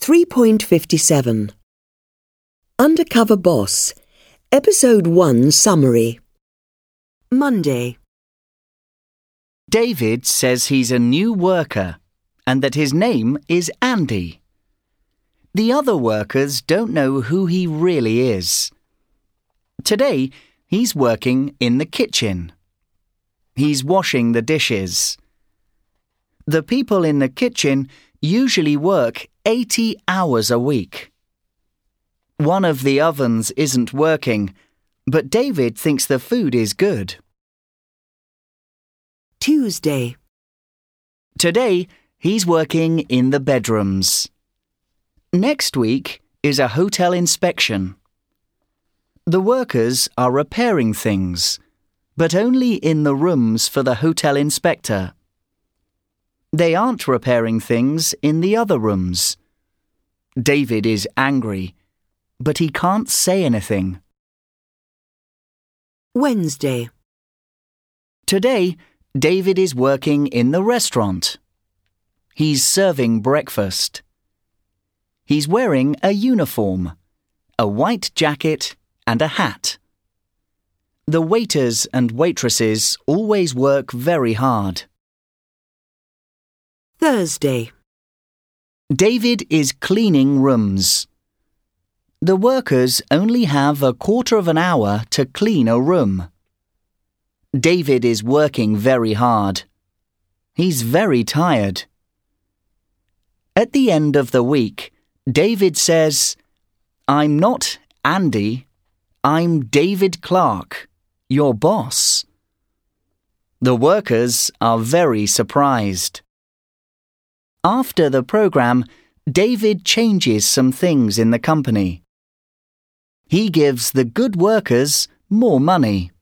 3.57 Undercover Boss Episode 1 Summary Monday. David says he's a new worker and that his name is Andy. The other workers don't know who he really is. Today, he's working in the kitchen. He's washing the dishes. The people in the kitchen usually work 80 hours a week. One of the ovens isn't working, but David thinks the food is good. Tuesday. Today, he's working in the bedrooms. Next week is a hotel inspection. The workers are repairing things, but only in the rooms for the hotel inspector. They aren't repairing things in the other rooms. David is angry, but he can't say anything. Wednesday. Today, David is working in the restaurant. He's serving breakfast. He's wearing a uniform, a white jacket and a hat. The waiters and waitresses always work very hard. Thursday. David is cleaning rooms. The workers only have a quarter of an hour to clean a room. David is working very hard. He's very tired. At the end of the week, David says, "I'm not Andy, I'm David Clark, your boss." The workers are very surprised. After the program, David changes some things in the company. He gives the good workers more money.